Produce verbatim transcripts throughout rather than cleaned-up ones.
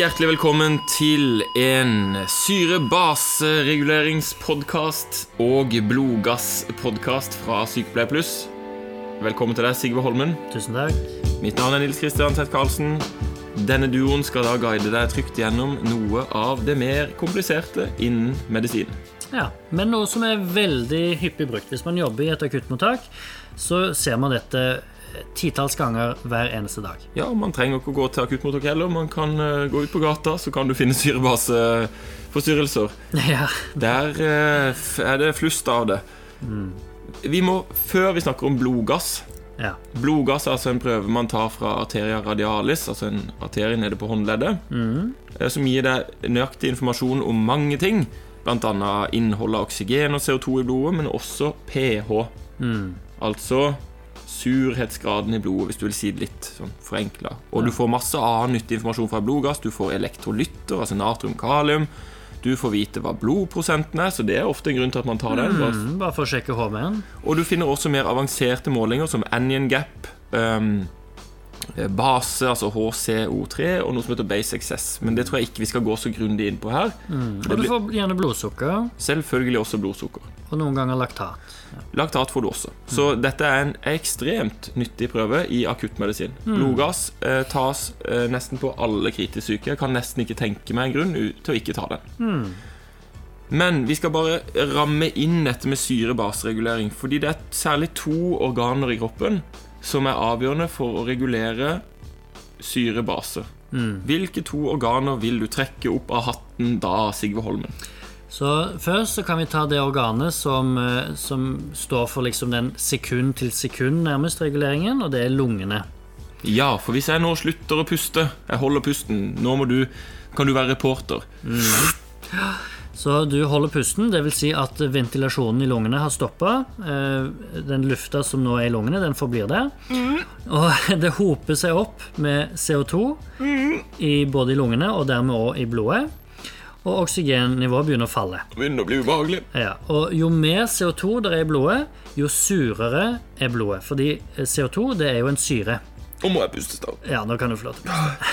Hjertelig velkommen til en syrebasereguleringspodcast og blodgasspodcast fra Sykepleie Pluss. Velkommen til deg, Sigve Holmen. Tusen takk. Mitt navn er Nils Kristian Tett Karlsen. Denne duoen skal da guide deg trygt gjennom noe av det mer kompliserte innen medisin. Ja, men noe som er veldig hyppig brukt. Hvis man jobber i et akuttmottak, så ser man dette titalls ganger hver eneste dag. Ja, man trenger ikke å gå til akuttmottak heller. Man kan uh, gå ut på gata, så kan du finne syrebaseforstyrrelser. Ja. Der uh, er det flust av det. Mm. Vi må, før vi snakker om blodgass, ja. Blodgass er altså en prøve man tar fra arteria radialis, altså en arterie nede på håndleddet, mm. som gir deg nøyaktig informasjon om mange ting, blant annet innhold av oksygen og C O to i blodet, men også pH. Mm. Altså surhetsgraden i blodet, hvis du vil si det litt sånn forenklet. Og ja. Du får masse annen nyttig informasjon fra blodgass. Du får elektrolytter, altså natrium, kalium. Du får vite hva blodprosenten er, så det er ofte en grunn til at man tar den. Mm, bare for å sjekke H B-en. Og du finner også mer avanserte målinger som anion gap, um, base, altså H C O tre, og noe som heter base excess. Men det tror jeg ikke vi skal gå så grundig inn på her. Mm. Og du får gjerne blodsukker. Selvfølgelig også blodsukker. Og noen ganger laktat. Ja. Laktat får du også. Så mm. dette er en ekstremt nyttig prøve i akuttmedisin. Mm. Blodgass eh, tas eh, nesten på alle kritisk syke. Jeg kan nesten ikke tenke meg en grunn til å ikke ta den. Mm. Men vi skal bare ramme inn dette med syrebaseregulering, fordi det er særlig to organer i kroppen som er avgjørende for å regulere syrebaser. Mm. Hvilke to organer vil du trekke opp av hatten da, Sigve Holmen? Så først så kan vi ta det organet som, som står for liksom den sekund til sekund nærmest reguleringen, og det er lungene. Ja, for hvis jeg nå slutter å puste, jeg holder pusten, nå må du, kan du være reporter. Mm. Så du holder pusten, det vil si at ventilasjonen i lungene har stoppet. Den lufta som nå er i lungene, den forblir der. Mm. Og det hoper seg opp med C O to mm. i både i lungene og dermed også i blodet. Og oksygennivået begynner å falle. Det begynner å bli ubehagelig. Ja, og jo mer C O to det er i blodet, jo surere er blodet. Fordi C O to det er jo en syre. Og må jeg puste snart? Ja, nå kan du få lov til å puste.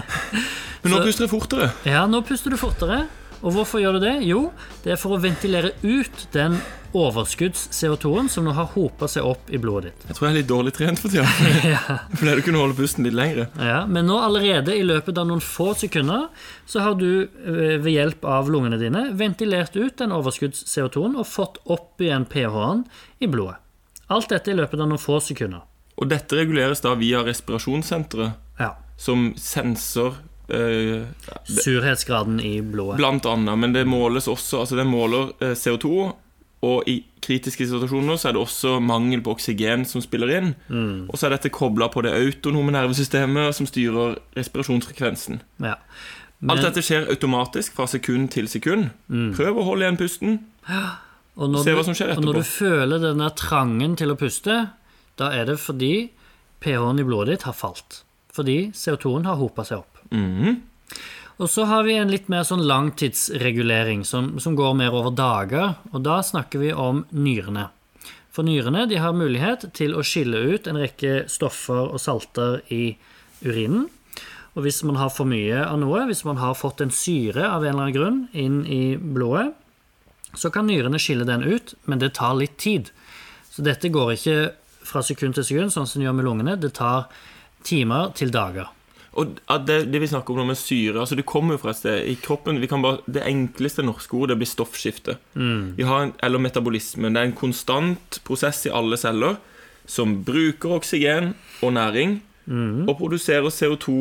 Men nå Så, puster jeg fortere. Ja, nå puster du fortere. Og hvorfor gjør du det? Jo, det er for å ventilere ut den overskudds-C O to-en som nå har hopet seg opp i blodet ditt. Jeg tror jeg er litt dårlig trent for tiden. Ja. For det du kunne holde pusten litt lengre. Ja, men nå allerede i løpet av noen få sekunder så har du ved hjelp av lungene dine ventilert ut den overskudds-C O to-en og fått opp igjen pH-en i blodet. Alt dette i løpet av noen få sekunder. Og dette reguleres da via respirasjonssenteret, ja. som sensor Uh, surhetsgraden i blodet. Blant annet, men det måles også, altså det måler uh, C O to, og i kritiske situasjoner så er det også mangel på oksygen som spiller inn, mm. og så er dette koblet på det autonome nervesystemet som styrer respirasjonsfrekvensen. Ja. Men, Alt dette skjer automatisk fra sekund til sekund. Mm. Prøv å holde igjen pusten, og når se hva du, som skjer etterpå. Og når du føler denne trangen til å puste, da er det fordi pH-en i blodet ditt har falt. Fordi C O to-en har hopet seg opp. Mm. Og så har vi en litt mer sånn langtidsregulering som, som går mer over dager, og da snakker vi om nyrene. For nyrene de har mulighet til å skille ut en rekke stoffer og salter i urinen. Og hvis man har for mye av noe, hvis man har fått en syre av en eller annen grunn inn i blodet, så kan nyrene skille den ut, men det tar litt tid. Så dette går ikke fra sekund til sekund, sånn som det gjør med lungene. Det tar timer til dager. Og det, det vi snakker om nå med syre, altså det kommer jo fra et sted i kroppen. Vi kan bare, det enkleste norske ordet blir stoffskifte. Mm. Vi har en, eller metabolisme. Det er en konstant prosess i alle celler som bruker oksygen og næring, mm. og produserer C O to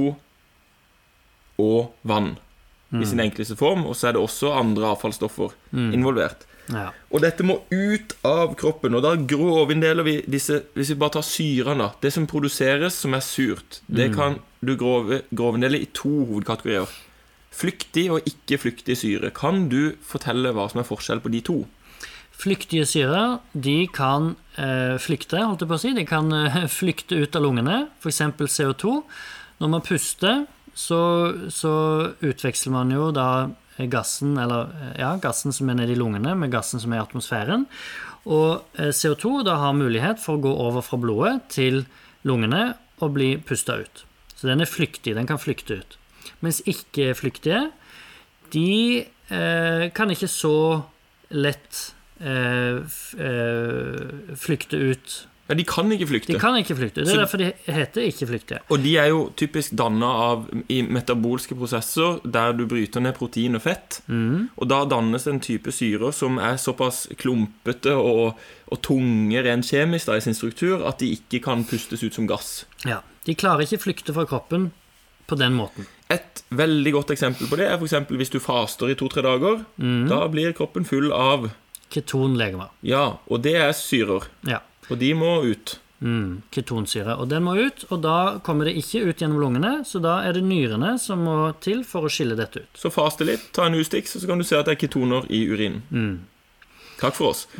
og vann mm. i sin enkleste form, og så er det også andre avfallsstoffer mm. involvert. Ja. Og dette må ut av kroppen, og da grovinndeler vi disse, hvis vi bare tar syrene, det som produseres som er surt, det kan du grove, grovinndele i to hovedkategorier. Flyktig og ikke flyktig syre. Kan du fortelle hva som er forskjell på de to? Flyktige syrer, de kan eh, flykte, holdt jeg på å si. De kan eh, flykte ut av lungene, for eksempel C O to. Når man puster, så, så utveksler man jo da gassen, eller ja, gassen som er nede i lungene med gassen som er i atmosfæren. Og C O to da har mulighet for å gå over fra blodet til lungene og bli pustet ut. Så den er flyktig, den kan flykte ut. Mens ikke-flyktige, de eh, kan ikke så lett eh, f- eh, flykte ut. Ja, de kan ikke flykte. De kan ikke flykte. Det er Så- derfor de heter ikke-flyktige. Og de er jo typisk dannet av i metabolske prosesser der du bryter ned protein og fett. Og da dannes en type syrer som er såpass klumpete og, og tunge rent kjemisk da, i sin struktur at de ikke kan pustes ut som gass. Ja, de klarer ikke flykte fra kroppen på den måten. Et veldig godt eksempel på det er for eksempel hvis du faster i to-tre dager. Da blir kroppen full av, Ketonlegemer. ja, og det er syrer. Ja. Og de må ut. Mm, ketonsyre. Og den må ut, og da kommer det ikke ut gjennom lungene, så da er det nyrene som må til for å skille dette ut. Så faste litt, ta en Ustix, så kan du se at det er ketoner i urinen. Takk for oss.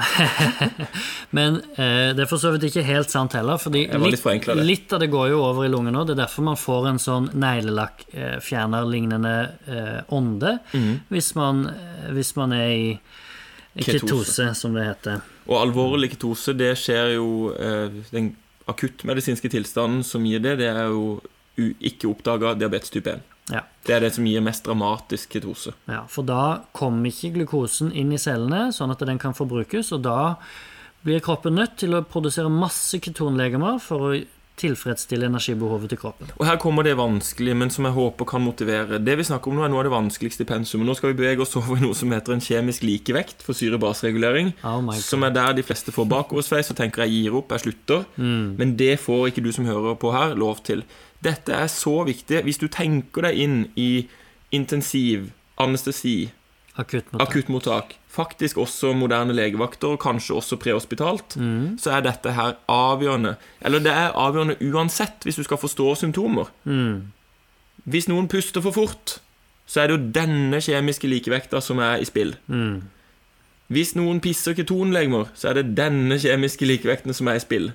Men eh, det er for så vidt ikke helt sant heller, fordi Jeg var litt litt, forenklet det. litt av det går jo over i lungene, og det er derfor man får en sånn neglelakk-fjerner-lignende eh, ånde, hvis, man, eh, hvis man er i Ketose. ketose, som det heter. Og alvorlig ketose, det skjer jo eh, den akuttmedisinske tilstanden som gir det, det er jo u- ikke oppdaget diabetes type en. Ja. Det er det som gir mest dramatisk ketose. Ja, for da kommer ikke glukosen inn i cellene, sånn at den kan forbrukes, og da blir kroppen nødt til å produsere masse ketonlegemer for å tilfredsstille energibehovet til kroppen. Og her kommer det vanskelig, men som jeg håper kan motivere. Det vi snakker om nå er noe av det vanskeligste i pensum. Nå skal vi bevege oss over i noe som heter en kjemisk likevekt for syrebasregulering, Oh my God. som er der de fleste får bakoversveis og tenker jeg gir opp, jeg slutter. Men det får ikke du som hører på her lov til. Dette er så viktig. Hvis du tenker deg inn i intensiv, anestesi, Akuttmottak. akuttmottak, faktisk også moderne legevakter, og kanskje også prehospitalt, så er dette her avgjørende. Eller det er avgjørende uansett hvis du skal forstå symptomer. Hvis noen puster for fort, så er det jo denne kjemiske likevekta som er i spill. Hvis noen pisser ketonlegemer, så er det denne kjemiske likevekten som er i spill.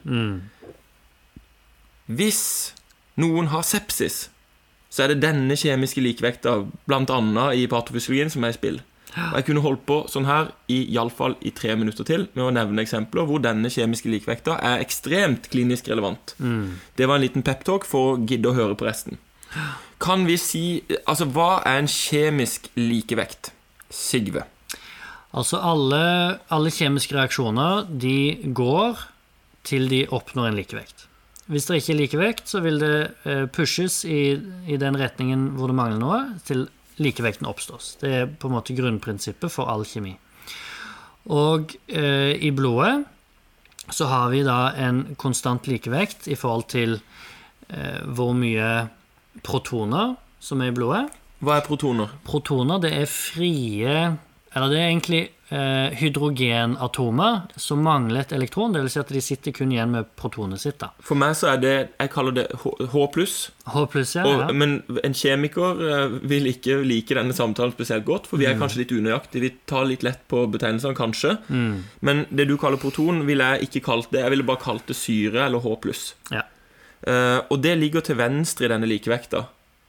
Hvis noen har sepsis, så er det denne kjemiske likevekta, blant annet i patofysiologien, som er i spill. Og jeg kunne holdt på sånn her i, i alle fall i tre minutter til med å nevne eksempler hvor denne kjemiske likevekta er ekstremt klinisk relevant. Det var en liten pep-talk for å gidde å høre på resten. Kan vi si, altså hva er en kjemisk likevekt? Sigve? Altså alle, alle kjemiske reaksjoner, de går til de oppnår en likevekt. Hvis det ikke er likevekt, så vil det eh, pushes i, i den retningen hvor det mangler noe, til likevekten oppstås. Det er på en måte grunnprinsippet for all kjemi. Og eh, i blodet så har vi da en konstant likevekt i forhold til eh, hvor mye protoner som er i blodet. Hva er protoner? Protoner, det er frie, eller det er egentlig eh, hydrogenatomer som mangler et elektron, det vil si at de sitter kun igjen med protonet sitt da. For meg så er det, jeg kaller det H pluss. H pluss, ja. Og, ja. men en kjemiker eh, vil ikke like denne samtalen spesielt godt, for vi er kanskje litt unøyaktige. Vi tar litt lett på betegnelsene, kanskje. Men det du kaller proton, ville jeg ikke kalt det. Jeg ville bare kalt det syre eller H pluss. Ja. Eh, og det ligger til venstre i denne likevekta.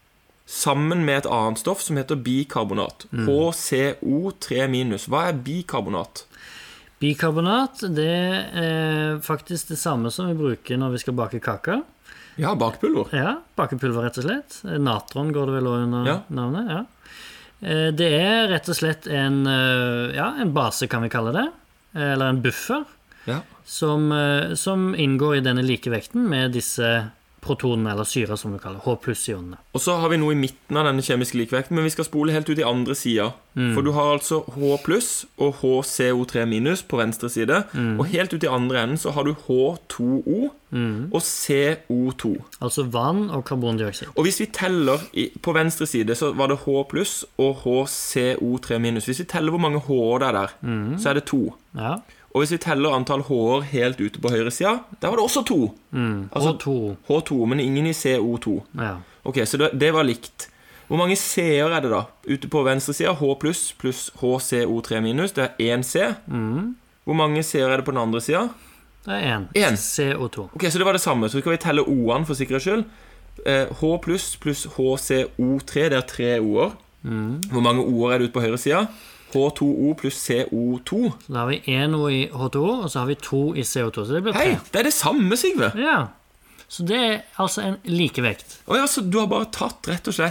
Sammen med et annet stoff som heter bikarbonat. H C O tre minus. Hva er bikarbonat? Bikarbonat, det er faktisk det samme som vi bruker når vi skal bake kake. Ja, bakpulver. Ja, bakepulver rett og slett. Natron går det vel også under Ja. navnet, ja. Eh, Det er rett og slett en, eh, ja, en base, kan vi kalle det, eller en buffer, Ja. som, eh, som inngår i denne likevekten med disse protonene, eller syre som du kaller, H pluss-ionene. Og så har vi noe i midten av denne kjemiske likevekten, men vi skal spole helt ut i andre sida. For du har altså H pluss og H C O tre minus på venstre side, og helt ut i andre enden så har du H to O og C O to. Altså vann og karbondioksid. Og hvis vi teller i, på venstre side så var det H pluss og H C O tre minus. Hvis vi teller hvor mange H-er det er der, så er det to. Ja. Og hvis vi teller antall H-er helt ute på høyre sida, der var det også to. Altså Og to. H to, men ingen i C O to. Ja. Ok, så det, det var likt. Hvor mange C-er er det da? Ute på venstre sida, H pluss pluss H C O tre minus, det er én C. Hvor mange C-er er det på den andre sida? Det er én. En. C O to. Ok, så det var det samme. Så skal vi telle O-ene for sikkerhets skyld. Eh, H pluss pluss H C O tre, det er tre O-er. Hvor mange O-er er det ute på høyre sida? H to O pluss C O to. Så da har vi én O i H to O, og så har vi to i C O to. Så det blir tre. Hei, det er det samme, Sigve. Ja. Så det er altså en likevekt. Og ja, så du har bare tatt rett og slett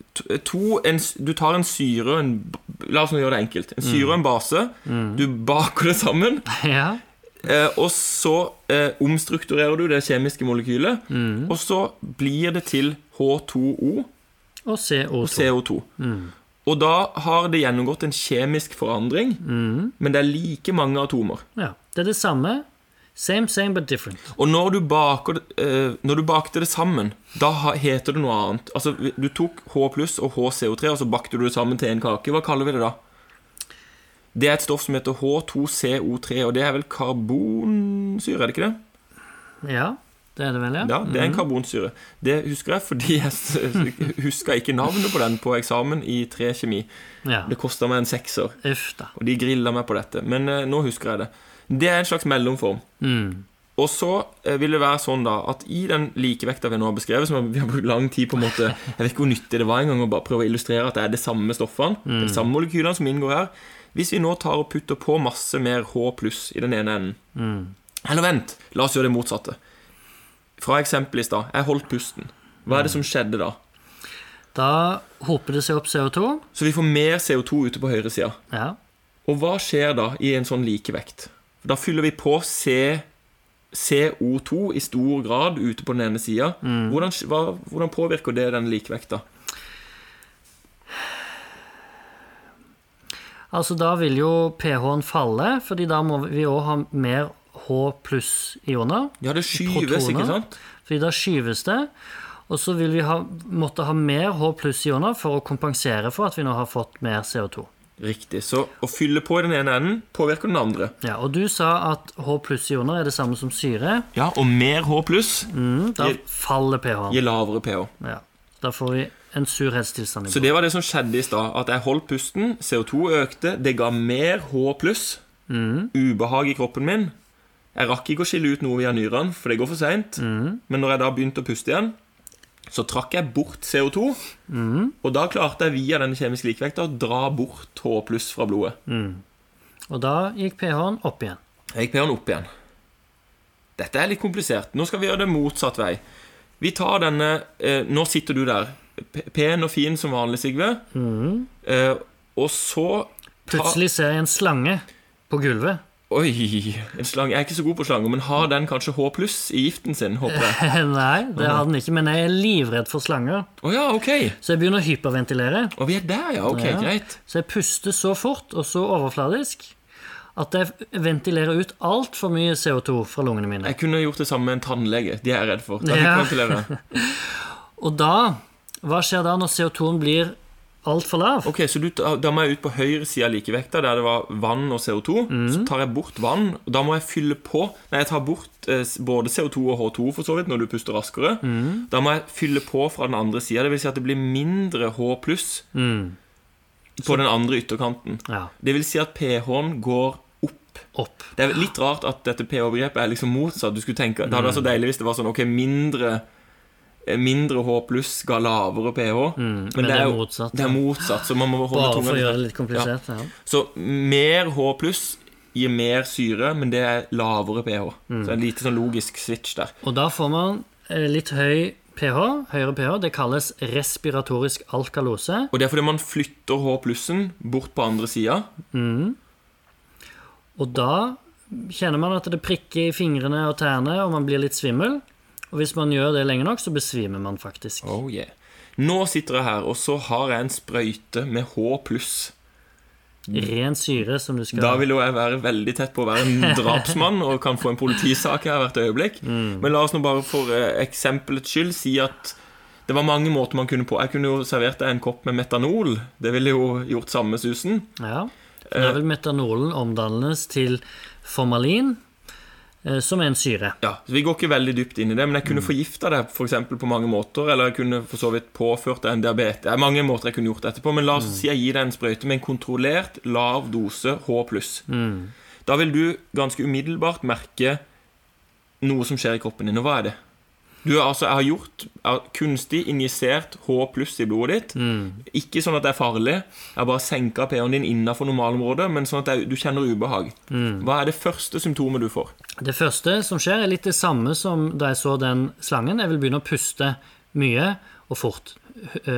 to, en, du tar en syre og en, La oss nå gjøre det enkelt. En syre og en base. Mm. Du baker det sammen. Ja. Eh, og så eh, omstrukturerer du det kjemiske molekylet. Mm. Og så blir det til H to O Og C O to. og C O to. Mm. Og da har det gjennomgått en kjemisk forandring, mm. men det er like mange atomer. Ja, det er det samme. Same, same, but different. Og når du, baker, eh, når du bakte det sammen, da heter det noe annet. Altså, du tok H pluss og H C O tre, og så bakte du det sammen til en kake. Hva kaller vi det da? Det er et stoff som heter H to C O tre, og det er vel karbonsyre, er det ikke det? Ja, det er det vel, ja. Ja, det er en karbonsyre. Det husker jeg fordi jeg husker ikke navnet på den på eksamen i tre kjemi. Ja. Det kostet meg en sekser, Uff da. og de grillet meg på dette. Men eh, nå husker jeg det. Det er en slags mellomform. Mm. Og så eh, vil det være sånn da at i den likevekta vi nå har beskrevet, som vi har brukt lang tid på en måte, jeg vet ikke hvor nyttig det var en gang å bare prøve å illustrere at det er det samme stoffene, mm. det samme molekylene som inngår her. Hvis vi nå tar og putter på masse mer H pluss i den ene enden, mm. eller vent, la oss gjøre det motsatte. Fra eksempel i stad, jeg holdt pusten. Hva er det som skjedde da? Da hoper det seg opp C O to. Så vi får mer C O to ute på høyre siden. Ja. Og hva skjer da i en sånn likevekt? Da fyller vi på C, C O to i stor grad ute på den ene siden. Mm. Hvordan, hva, hvordan påvirker det den likevekta? Altså da vil jo pH-en falle, fordi da må vi også ha mer H pluss ioner. Ja, det skyves, ikke sant? Fordi da skyves det. Og så vil vi ha, måtte ha mer H pluss ioner for å kompensere for at vi nå har fått mer C O to. Riktig, så å fylle på den ene enden påvirker den andre. Ja, og du sa at H pluss ioner er det samme som syre. Ja, og mer H pluss mm, Da gir, faller pH. Gir lavere pH. Ja, da får vi en surhetstilstand. Så det var det som skjedde i stad, at jeg holdt pusten, C O to økte, det ga mer H pluss, mm. ubehag i kroppen min. Jeg rakk ikke å skille ut noe via nyrene, for det går for sent. Mm. Men når jeg da begynte å puste igjen, så trakk jeg bort C O to, mm. og da klarte jeg via denne kjemiske likevekta å dra bort H pluss fra blodet. Mm. Og da gikk pH-en opp igjen. Jeg gikk pH-en opp igjen. Dette er litt komplisert. Nå skal vi gjøre det motsatt vei. Vi tar denne, eh, nå sitter du der, pen og fin som vanlig, Sigve, mm. eh, og så ta... Plutselig ser jeg en slange på gulvet. Oi, en slange. Jeg er ikke så god på slanger, men har den kanskje H pluss i giften sin, håper jeg? Nei, det har den ikke, men jeg er livredd for slanger. Å ja, ok. Så jeg begynner å hyperventilere. Og vi er der, ja, ok, ja. Greit. Så jeg puster så fort og så overfladisk at jeg ventilerer ut alt for mye C O to fra lungene mine. Jeg kunne gjort det samme med en tannlege. De er jeg redd for. Da ja. Og da, hva skjer da når C O to-en blir alt for lav? Ok, så du, da må jeg ut på høyre siden av likevekta, der det var vann og C O to. Mm. Så tar jeg bort vann, og da må jeg fylle på. Nei, jeg tar bort eh, både C O to og H to for så vidt, når du puster raskere. Mm. Da må jeg fylle på fra den andre siden. Det vil si at det blir mindre H pluss mm. på så, den andre ytterkanten. Ja. Det vil si at pH-en går opp. opp. Det er litt rart at dette pH-begrepet er liksom motsatt. Du skulle tenke, det hadde vært så deilig hvis det var sånn, ok, mindre... mindre H pluss ga lavere pH, mm, men, men det er jo motsatt, det er motsatt, så man må holde bare for å gjøre det litt komplisert, ja. Ja. Så mer H pluss gir mer syre, men det er lavere pH. Mm. Så det er en lite sånn logisk switch der. Og da får man litt høy pH, høyere pH, det kalles respiratorisk alkalose. Og det er fordi man flytter H plussen bort på andre siden. Mm. Og da kjenner man at det prikker i fingrene og tærne, og man blir litt svimmel. Og hvis man gjør det lenge nok, så besvimer man faktisk. Oh yeah. Nå sitter jeg her, og så har jeg en sprøyte med H pluss. Ren syre som du skal... Da vil jo jeg være veldig tett på å være en drapsmann, og kan få en politisak her hvert øyeblikk. Mm. Men la oss nå bare for eksempelets skyld si at det var mange måter man kunne på. Jeg kunne jo servert deg en kopp med metanol. Det ville jo gjort samme susen. Ja, da vil metanolen omdannes til formalin, som er en syre. Ja, så vi går ikke veldig dypt inn i det, men jeg kunne mm. forgifta det for eksempel på mange måter, eller jeg kunne for så vidt påført deg en diabetes. Det er mange måter jeg kunne gjort dette på, men la oss mm. si jeg gir deg en sprøyte med en kontrollert lav dose H pluss. Mm. Da vil du ganske umiddelbart merke noe som skjer i kroppen din, og hva er det? Du altså, jeg har gjort jeg har kunstig injisert H pluss i blodet ditt. Mm. Ikke sånn at det er farlig. Jeg har bare senket pH-en din innenfor normalområdet, men sånn at du kjenner ubehag. Mm. Hva er det første symptomet du får? Det første som skjer er litt det samme som da jeg så den slangen. Jeg vil begynne å puste mye og fort.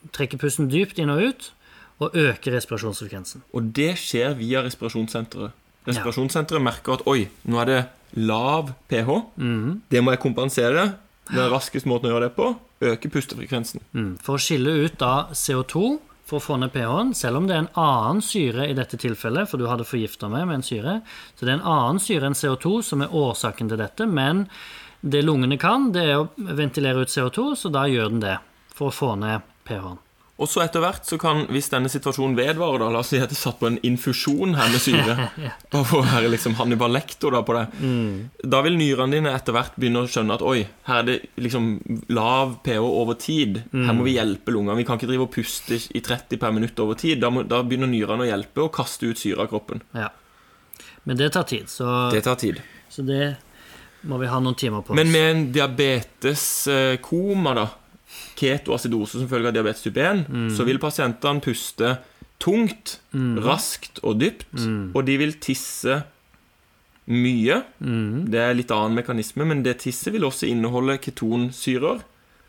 trekke pusten dypt inn og ut, og øke respirasjonsfrekvensen. Og det skjer via respirasjonssenteret. Respirasjonssenteret merker at oi, nå er det lav pH. Mm. Det må jeg kompensere. Den raskeste måten å gjøre det på, øke pustefrekvensen. Mm. For å skille ut da C O to, for å få ned pH-en, selv om det er en annen syre i dette tilfellet, for du hadde forgiftet meg med en syre, så det er en annen syre enn C O to som er årsaken til dette, men det lungene kan, det er å ventilere ut C O to, så da gjør den det, for å få ned pH-en. Og så etter hvert så kan, hvis denne situasjonen vedvarer da, la oss si at det satt på en infusjon her med syre, bare for å være liksom Hannibal Lecter da på det, mm. da vil nyrene dine etter hvert begynne å skjønne at oi, her er det liksom lav pH over tid, mm. her må vi hjelpe lungene, vi kan ikke drive og puste i tretti per minutt over tid, da, må, da begynner nyrene å hjelpe og kaste ut syre av kroppen. Ja, men det tar tid, så det tar tid. Så det må vi ha noen timer på oss. Men med en diabetes-koma da, ketoacidose som følge av diabetes type en, mm. så vil pasientene puste tungt, mm. raskt og dypt, mm. og de vil tisse mye. Mm. Det er litt annen mekanisme, men det tisset vil også inneholde ketonsyrer.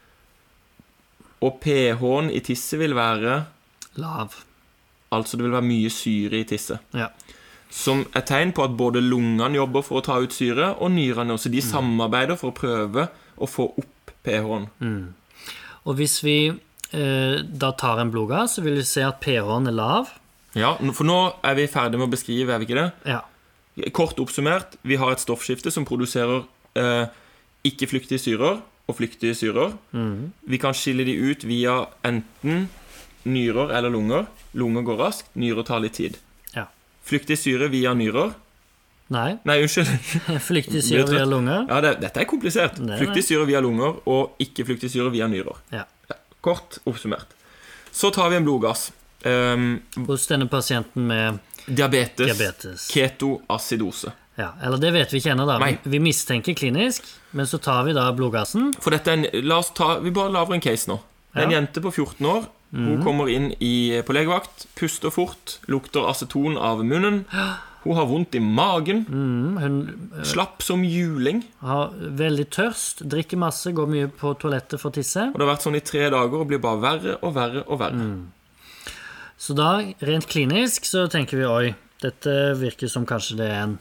Og pH-en i tisset vil være lav. Altså det vil være mye syre i tisset. Ja. Som er tegn på at både lungene jobber for å ta ut syre, og nyrene også. De mm. samarbeider for å prøve å få opp pH-en. Mm. Og hvis vi eh, da tar en blodgass, så vil vi se at pH-en er lav. Ja, for nå er vi ferdige med å beskrive, er vi ikke det? Ja. Kort oppsummert, vi har et stoffskifte som produserer eh, ikke-flyktige syrer og flyktige syrer. Mm. Vi kan skille de ut via enten nyrer eller lunger. Lunger går raskt, nyrer tar litt tid. Ja. Flyktig syre via nyrer. Nei. Nei, unnskyld. Flyktig syre via lunger. Ja, det, dette er komplisert. Det er flyktig syre via lunger og ikke flyktig syre via nyrer. Ja. Ja, kort oppsummert. Så tar vi en blodgass. Um, Hos denne pasienten med diabetes, diabetes. Ketoacidose. Ja, eller det vet vi ikke ennå da. Nei. Vi mistenker klinisk, men så tar vi da blodgassen. For dette er en, la oss ta, vi bare laver en case nå. Ja. En jente på fjorten år, mm. hun kommer inn i, på legevakt, puster fort, lukter aceton av munnen. Hun har vondt i magen, mm, hun slapp som juling. Har veldig tørst, drikker masse, går mye på toalettet for å tisse. Og det har vært sånn i tre dager og blir bare verre og verre og verre. Mm. Så da, rent klinisk, så tenker vi, oi, dette virker som kanskje det er en,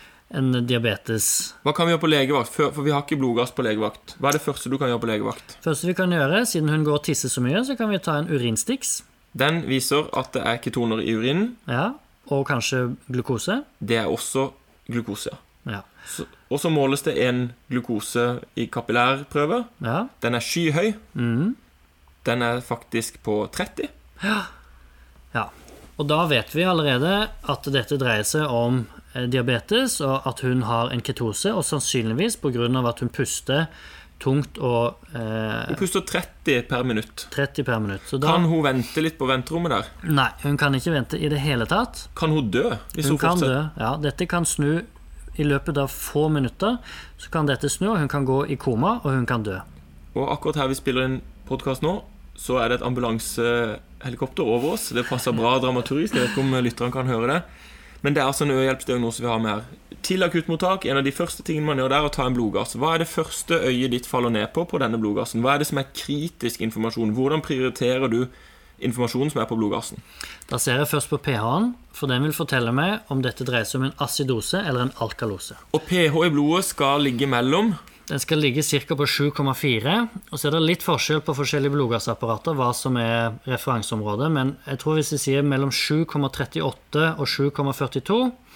en diabetes. Hva kan vi gjøre på legevakt? For, for vi har ikke blodgass på legevakt. Hva er det første du kan gjøre på legevakt? Første vi kan gjøre, siden hun går og tisser så mye, så kan vi ta en urinstiks. Den viser at det er ketoner i urinen. Ja, og kanskje glukose. Det er også glukose, ja. Så, og så måles det en glukose i kapillærprøve. Ja. Den er skyhøy. Mm. Den er faktisk på tretti. Ja. Ja. Og da vet vi allerede at dette dreier seg om diabetes, og at hun har en ketose, og sannsynligvis på grunn av at hun puster tungt og eh, Hun puster tretti per minutt. tretti per minutt. Så da, kan hun vente litt på venterommet der? Nei, hun kan ikke vente i det hele tatt. Kan hun dø? Hvis hun hun kan dø, ja. Dette kan snu i løpet av få minutter. Så kan dette snu, og hun kan gå i koma, og hun kan dø. Og akkurat her vi spiller en podcast nå, så er det et ambulansehelikopter over oss. Det passer bra dramaturgisk, jeg vet ikke om lytteren kan høre det. Men det er altså en øyehjelpsdiagnose vi har med her. Til akuttmottak, en av de første tingene man gjør der er å ta en blodgass. Hva er det første øyet ditt faller ned på på denne blodgassen? Hva er det som er kritisk informasjon? Hvordan prioriterer du informasjonen som er på blodgassen? Da ser jeg først på pH-en, for den vil fortelle meg om dette dreier seg om en acidose eller en alkalose. Og pH i blodet skal ligge mellom? Den skal ligge cirka på sju komma fire, og så er det litt forskjell på forskjellige blodgassapparater, hva som er referanseområdet, men jeg tror hvis vi sier mellom sju komma trettiåtte og sju komma førtito,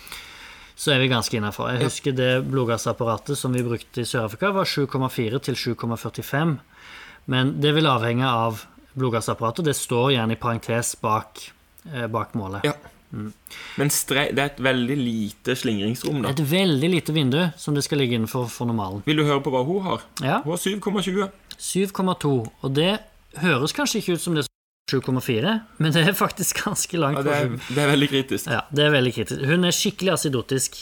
så er vi ganske innenfor. Jeg husker det blodgassapparatet som vi brukte i Sør-Afrika var sju komma fire til sju komma førtifem, men det vil avhenge av blodgassapparatet. Det står gjerne i parentes bak, eh, bak målet. Ja. Mm. Men strei, det er et veldig lite slingringsrom da. Et veldig lite vindu som det skal ligge innenfor for normalen. Vil du høre på hva hun har? Ja. Hun har syv komma tjue. syv komma to, og det høres kanskje ikke ut som det er sju komma fire, men det er faktisk ganske langt. Ja, det, er, det er veldig kritisk. Ja, det er veldig kritisk. Hun er skikkelig acidotisk.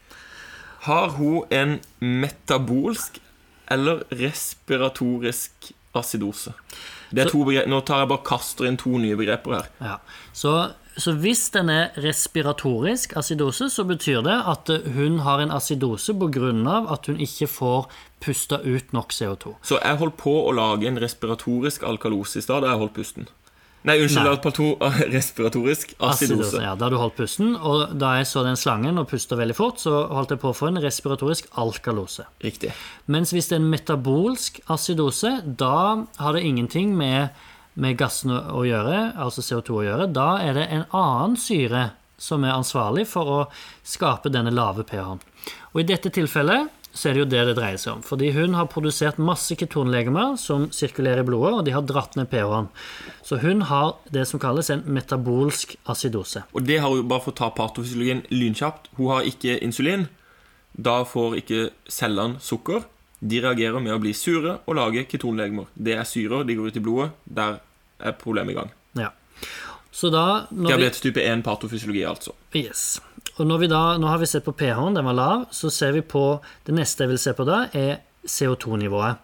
Har hun en metabolsk eller respiratorisk acidose? Det er to begreper. Nå tar jeg bare kaster inn to nye begreper her. Ja, så Så hvis den er respiratorisk acidose, så betyr det at hun har en acidose på grunn av at hun ikke får pusta ut nok C O to. Så jeg holdt på å lage en respiratorisk alkalose i stedet da jeg holdt pusten. Nei, unnskyld, Nei. alpalto- respiratorisk acidose. Ja, da har du holdt pusten, og da jeg så den slangen og pustet veldig fort, så holdt jeg på å få en respiratorisk alkalose. Riktig. Mens hvis det er en metabolsk acidose, da har det ingenting med, med gassene å gjøre, altså C O to å gjøre. Da er det en annen syre som er ansvarlig for å skape denne lave pH-en. Og i dette tilfellet så er det jo det det dreier seg om. Fordi hun har produsert masse ketonlegemer som sirkulerer i blodet, og de har dratt ned pH-en. Så hun har det som kalles en metabolsk acidose. Og det har hun, bare for å ta patofysiologien lynkjapt, hun har ikke insulin. Da får ikke cellene sukker. De reagerer med å bli sure og lage ketonlegemer. Det er syrer, de går ut i blodet. Der er problemet i gang. Ja. Så da... Diabetes type én patofysiologi, altså. Yes. Og når vi da, nå har vi sett på pH-en, den var lav, så ser vi på, det neste jeg vil se på da, er C O to-nivået.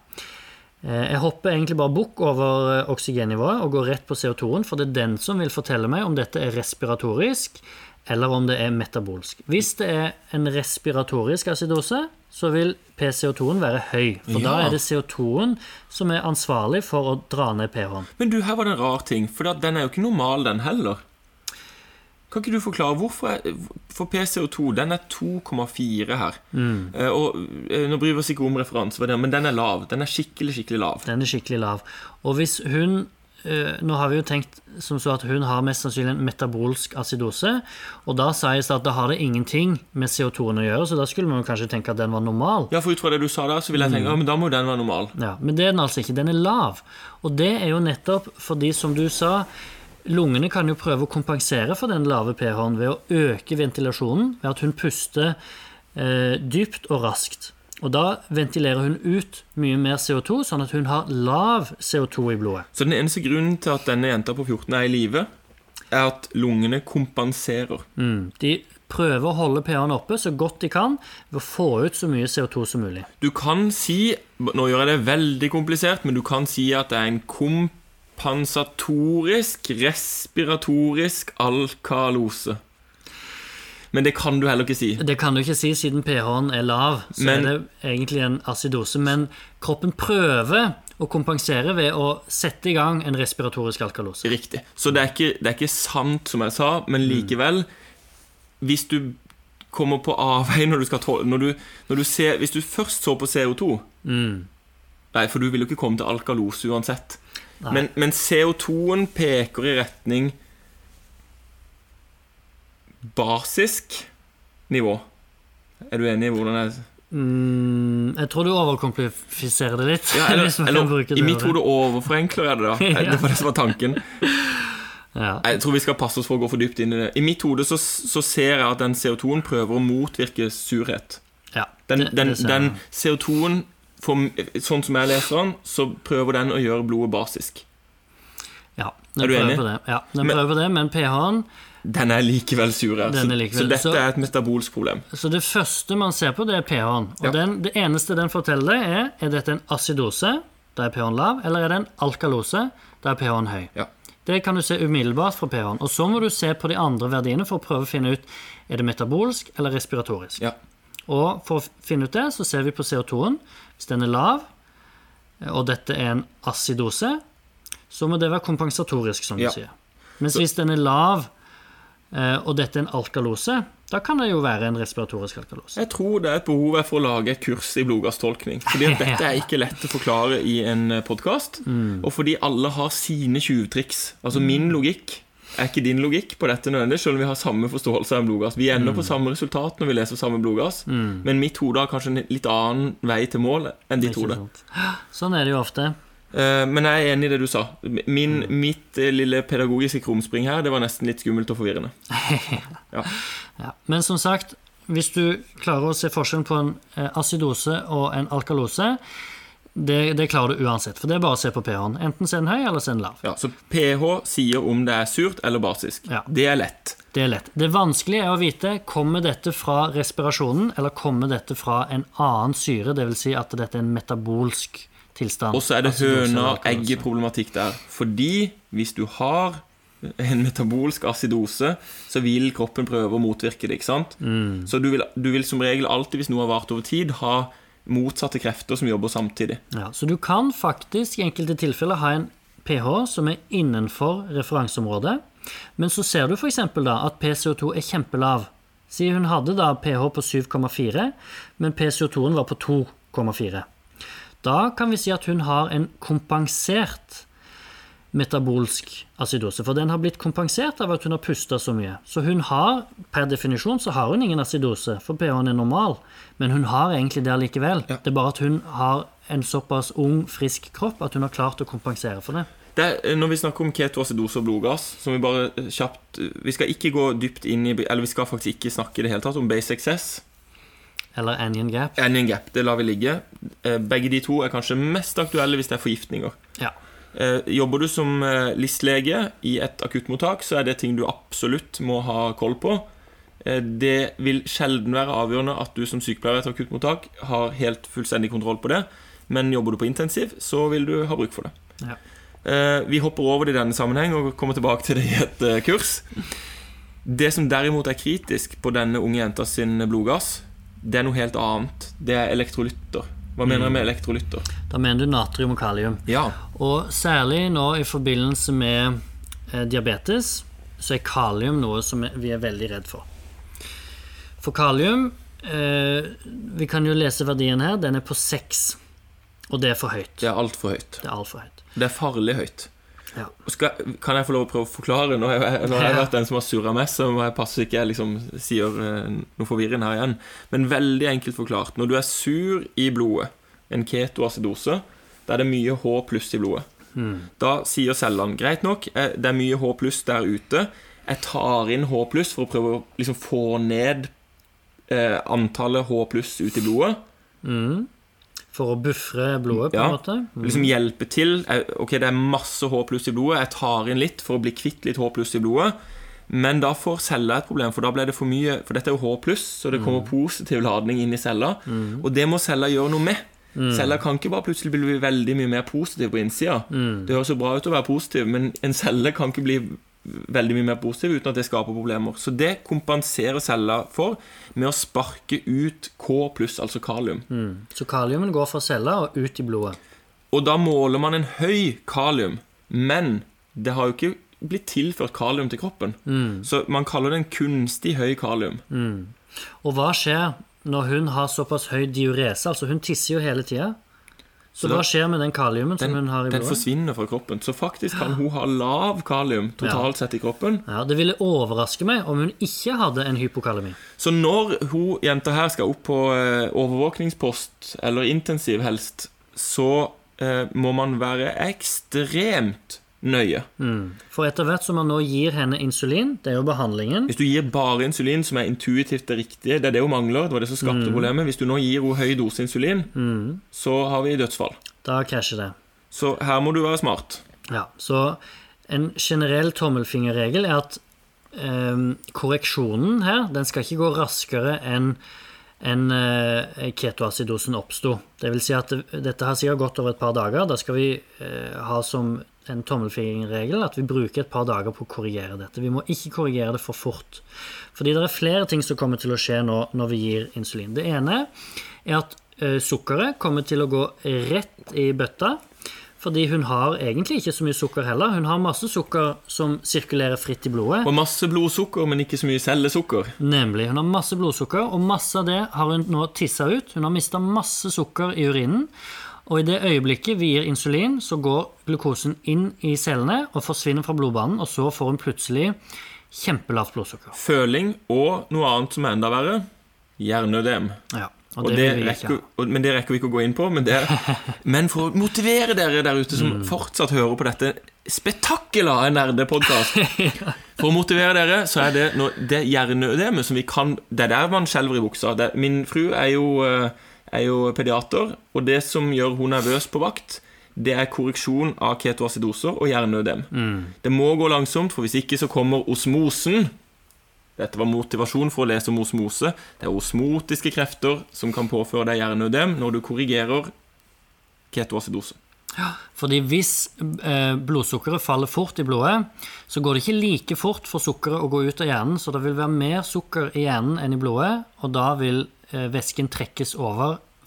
Jeg hopper egentlig bare bukk over oksygennivået og går rett på C O to-en, for det er den som vil fortelle meg om dette er respiratorisk, eller om det er metabolsk. Hvis det er en respiratorisk acidose, så vil P C O to-en være høy, for ja. Da er det C O to-en som er ansvarlig for å dra ned pH-en. Men du, her var det en rar ting, for den er jo ikke normal den heller. Kan ikke du forklare hvorfor er, for P C O to, den er to komma fire her. Mm. Eh, og eh, nå bryr vi oss ikke om referanse, men den er lav. Den er skikkelig, skikkelig lav. Den er skikkelig lav. Og hvis hun, eh, nå har vi jo tenkt som så at hun har mest sannsynlig en metabolsk acidose, og da sies det at da har det ingenting med C O to-en å gjøre, så da skulle man kanskje tenke at den var normal. Ja, for ut fra det du sa der, så vil jeg tenke, mm. ja, men da må den være normal. Ja, men det er den altså ikke. Den er lav. Og det er jo nettopp fordi, som du sa, lungene kan jo prøve å kompensere for den lave pH-en ved å øke ventilasjonen, ved at hun puster eh, dypt og raskt. Og da ventilerer hun ut mye mer C O to, sånn at hun har lav C O to i blodet. Så den eneste grunnen til at denne jenta på fjorten er i live, er at lungene kompenserer. Mm, de prøver å holde pH-en oppe så godt de kan, ved å få ut så mye C O to som mulig. Du kan si, nå gjør jeg det veldig komplisert, men du kan si at det er en komp kompensatorisk, respiratorisk alkalose. Men det kan du heller ikke si. Det kan du ikke si, siden pH-en er lav, så men, er det egentlig en acidose. Men kroppen prøver å kompensere ved å sette i gang en respiratorisk alkalose. Riktig. Så det er ikke, det er ikke sant, som jeg sa, men likevel, mm. hvis du kommer på avvei når du skal tåle, når du, når du ser, hvis du først så på C O to, mm. nei, for du vil jo ikke komme til alkalose uansett. Men, men C O to-en peker i retning basisk nivå. Er du enig i hvordan jeg... Mm, jeg tror du overkomplifiserer det litt. Ja, eller, eller i mitt hode overforenkler jeg det da. Ja. Det var det som var tanken. Ja. Jeg tror vi skal passe oss for å gå for dypt inn i det. I mitt hode så, så ser jeg at den C O to-en prøver å motvirke surhet. Ja, den, det, den, det den C O to-en, for, sånn som jeg leser den, så prøver den å gjøre blodet basisk. Ja, den er du enig? På det. Ja, den men, prøver på det, men pH-en... Den er likevel sur, altså. er likevel. Så dette så, er et metabolsk problem. Så det første man ser på, det er pH-en. Og ja. den, det eneste den forteller deg er, er dette en acidose, da er pH-en lav, eller er det en alkalose, da er pH-en høy. Ja. Det kan du se umiddelbart fra pH-en. Og så må du se på de andre verdiene for å prøve å finne ut, er det metabolsk eller respiratorisk? Ja. Og for å finne ut det, så ser vi på C O to-en. Hvis den er lav, og dette er en acidose, så må det være kompensatorisk, som du ja. sier. Mens så, hvis den er lav, og dette er en alkalose, da kan det jo være en respiratorisk alkalose. Jeg tror det er et behov for å lage et kurs i blodgasstolkning, fordi at dette er ikke lett å forklare i en podcast, mm. og fordi alle har sine tjuvtriks. Altså min logikk er ikke din logikk på dette nødvendig, selv om vi har samme forståelse av blodgass. Vi ender mm. på samme resultat når vi leser samme blodgass, mm. men mitt hode har kanskje en litt annen vei til mål enn ditt hode. Sånn er det jo ofte. Uh, men jeg er enig i det du sa. Min, mm. Mitt uh, lille pedagogiske krumspring her, det var nesten litt skummelt og forvirrende. Ja. Ja. Men som sagt, hvis du klarer å se forskjellen på en uh, acidose og en alkalose, Det, det klarer du uansett, for det er bare å se på pH-en. Enten se den høy eller se den lav. Ja, så pH sier om det er surt eller basisk. Ja. Det er lett. Det er lett. Det vanskelige er å vite, kommer dette fra respirasjonen, eller kommer dette fra en annen syre, det vil si at dette er en metabolsk tilstand. Og så er det høna-egge-problematikk der. Fordi hvis du har en metabolsk acidose, så vil kroppen prøve å motvirke det, ikke sant? Mm. Så du vil, du vil som regel alltid, hvis noe har vart over tid, ha motsatte krefter som jobber samtidig. Ja, så du kan faktisk i enkelte tilfeller ha en pH som er innenfor referanseområdet, men så ser du for eksempel da at P C O to er kjempelav. Si hun hadde da pH på syv komma fire, men P C O to var på to komma fire. Da kan vi si at hun har en kompensert metabolsk acidose, for den har blitt kompensert av at hun har pustet så mye. Så hun har, per definisjon, så har hun ingen acidose, for pH-en er normal, men hun har egentlig det likevel. Ja. Det er bare at hun har en såpass ung, frisk kropp at hun har klart å kompensere for det. Det er, når vi snakker om ketoacidose og blodgass, som vi bare kjapt, vi skal ikke gå dypt inn i, eller vi skal faktisk ikke snakke i det hele tatt om base excess. Eller anion gap. Anion gap, det lar vi ligge. Begge de to er kanskje mest aktuelle hvis det er forgiftninger. Ja. Jobber du som listlege i et akuttmottak, så er det ting du absolutt må ha koll på. Det vil sjelden være avgjørende at du som sykepleier i et akuttmottak har helt fullstendig kontroll på det, men jobber du på intensiv, så vil du ha bruk for det. Ja. Vi hopper over det i denne sammenheng og kommer tilbake til det i et kurs. Det som derimot er kritisk på denne unge jenta sin blodgass, det er noe helt annet. Det er elektrolytter. Hva mener jeg med elektrolytter? Da mener du natrium og kalium. Ja. Og særlig nå i forbindelse med eh, diabetes, så er kalium noe som vi er veldig redd for. For kalium, eh, vi kan jo lese verdien her, den er på seks, og det er for høyt. Det er alt for høyt. Det er alt for høyt. Det er farlig høyt. Ja. Skal, kan jeg få lov å prøve å forklare? Nå har jeg, nå har jeg vært den som har surret mest, så må jeg passe ikke jeg liksom sier noe forvirrende her igjen. Men veldig enkelt forklart. Når du er sur i blodet, en ketoacidose, da er det mye H pluss i blodet. Mm. Da sier cellene, greit nok, det er mye H pluss der ute. Jeg tar inn H pluss for å prøve å liksom få ned eh, antallet H pluss ut i blodet. Mm. For å buffre blodet på ja, en måte. Mm. Liksom hjelpe til. Ok, det er masse H pluss i blodet. Jeg tar inn litt for å bli kvitt litt H pluss i blodet. Men da får cella et problem, for da ble det for mye. For dette er jo H pluss, så det kommer mm. positiv ladning inn i cella. Mm. Og det må cella gjøre noe med. Mm. Cella kan ikke bare plutselig bli veldig mye mer positiv på innsida. Mm. Det høres så bra ut å være positiv, men en celle kan ikke bli veldig mye mer positiv uten at det skaper problemer. Så det kompenserer cella for med å sparke ut K pluss, altså kalium. Mm. Så kaliumen går fra cella og ut i blodet. Og da måler man en høy kalium, men det har jo ikke blitt tilført kalium til kroppen. Mm. Så man kaller det en kunstig høy kalium. Mm. Og hva skjer når hun har såpass høy diurese? Altså hun tisser jo hele tiden. Så, så hva skjer med den kaliumen som den, hun har i blodet? Den forsvinner fra kroppen. Så faktisk kan hun ha lav kalium totalt sett i kroppen. Ja, det ville overraske meg om hun ikke hadde en hypokalemi. Så når hun, jenta her, skal opp på eh, overvåkningspost eller intensiv helst, så eh, må man være ekstremt nøye. Mm. For etter hvert som man nå gir henne insulin, det er jo behandlingen. Hvis du gir bare insulin som er intuitivt det riktige, det er det hun mangler, det var det som skapte mm. problemet. Hvis du nå gir henne høy dose insulin, mm. så har vi dødsfall. Da krasjer det. Så her må du være smart. Ja, så en generell tommelfingerregel er at eh, korreksjonen her, den skal ikke gå raskere enn en eh, ketoacidosen oppstod. Det vil si at det, dette har sikkert gått over et par dager. Da skal vi eh, ha som en tommelfingerregel at vi bruker et par dager på å korrigere dette. Vi må ikke korrigere det for fort. Fordi det er flere ting som kommer til å skje nå når vi gir insulin. Det ene er at eh, sukkeret kommer til å gå rett i bøtta, fordi hun har egentlig ikke så mye sukker heller. Hun har masse sukker som sirkulerer fritt i blodet. Og masse blodsukker, men ikke så mye cellesukker. Nemlig, hun har masse blodsukker, og masse av det har hun nå tisset ut. Hun har mistet masse sukker i urinen. Og i det øyeblikket vi gir insulin, så går glukosen inn i cellene og forsvinner fra blodbanen, og så får hun plutselig kjempelavt blodsukker. Føling og noe annet som er enda verre, hjerneødem. Ja, og det, og det rekker, og, men det rekker vi ikke å gå inn på, men, det, men for å motivere dere der ute som mm. fortsatt hører på dette spetakkel av en nerdepodcast, for å motivere dere, så er det, no, det hjerneødemet som vi kan, det er der man skjelver i buksa. Det, min fru er jo... er jo pediater, og det som gjør hun nervøs på vakt, det er korreksjon av ketoacidoser og hjerneødem. Mm. Det må gå langsomt, for hvis ikke så kommer osmosen. Dette var motivasjon for å lese om osmose. Det er osmotiske krefter som kan påføre deg hjerneødem når du korrigerer ketoacidose. Ja, fordi hvis eh, blodsukkeret faller fort i blodet, så går det ikke like fort for sukkeret å gå ut av hjernen, så det vil være mer sukker i hjernen enn i blodet, og da vil eh, væsken trekkes over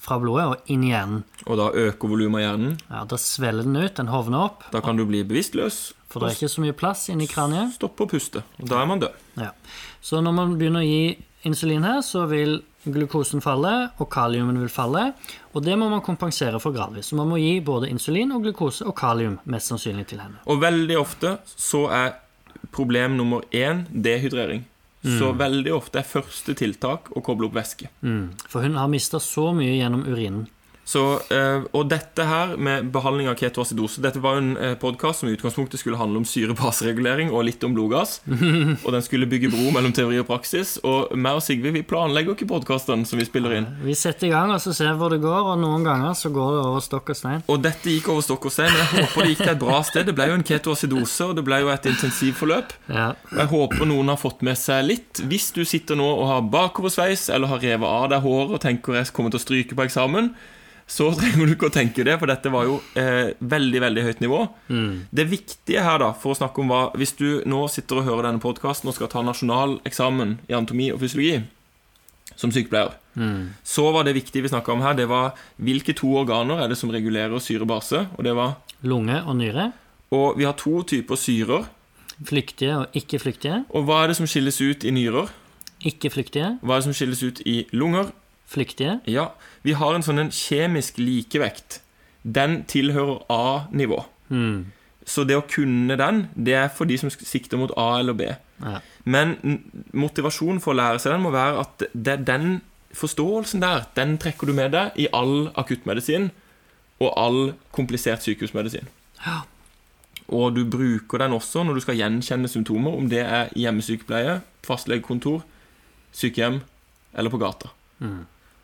fra blodet og inn i hjernen. Og da øker volumet av hjernen. Ja, Da svelger den ut, den hovner opp. Da kan du bli bevisstløs. For det er ikke så mye plass inni kraniet. Stoppe å puste. Og da er man død. Ja. Så når man begynner å gi insulin her, så vil glukosen falle, og kaliumen vil falle. Og det må man kompensere for gradvis. Så man må gi både insulin og glukose og kalium mest sannsynlig til henne. Og veldig ofte så er problem nummer én dehydrering. Mm. Så veldig ofte er første tiltak å koble opp væske. Mm. For hun har mistet så mye gjennom urinen. Så, og dette her med behandling av ketoacidose, dette var en podcast som i utgangspunktet skulle handle om syrebaseregulering og litt om blodgass, og den skulle bygge bro mellom teori og praksis, og meg og Sigve, vi planlegger ikke podcasten som vi spiller inn. Vi setter i gang og så ser hvor det går, og noen ganger så går det over stokk og stein. Og dette gikk over stokk og stein, men jeg håper det gikk til et bra sted. Det ble jo en ketoacidose, og det ble jo et intensivforløp. Ja. Og jeg håper noen har fått med seg litt. Hvis du sitter nå og har bakoversveis, eller har revet av deg håret og tenker jeg kommer til å stryke på eksamen, så trenger du ikke å tenke det, for dette var jo eh, veldig, veldig høyt nivå. Mm. Det viktige her da, for å snakke om hva, hvis du nå sitter og hører denne podcasten og skal ta nasjonal eksamen i anatomi og fysiologi som sykepleier, mm. så var det viktige vi snakket om her, det var hvilke to organer er det som regulerer syrebase, og det var lunge og nyre. Og vi har to typer syrer. Flyktige og ikke flyktige. Og hva er det som skilles ut i nyrer? Ikke flyktige. Hva er det som skilles ut i lunger? Flyktige. Ja, vi har en sånn en kjemisk likevekt. Den tilhører A-nivå. Mm. Så det å kunne den, det er for de som sikter mot A eller B. Ja. Men motivasjonen for å lære seg den må være at det, den forståelsen der, den trekker du med deg i all akuttmedisin og all komplisert sykehusmedisin. Ja. Og du bruker den også når du skal gjenkjenne symptomer, om det er hjemmesykepleie, fastlegekontor, sykehjem eller på gata. Mm.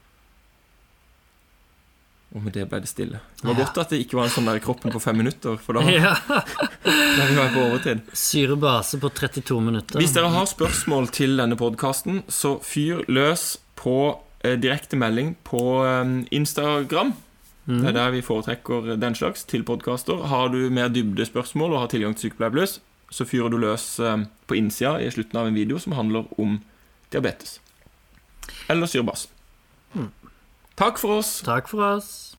Og med det ble det stille. Det var ja. godt at det ikke var en sånn der kroppen på fem minutter, for da ja. da vi var på overtid. Syrebase på trettito minutter. Hvis dere har spørsmål til denne podcasten, så fyr løs på eh, direkte melding på eh, Instagram. Mm. Det er der vi foretrekker den slags til podcaster. Har du mer dybde spørsmål og har tilgang til Sykepleierbløs, så fyrer du løs eh, på innsida i slutten av en video som handler om diabetes. Eller syrebase. Mm. Takk for oss. Takk for oss.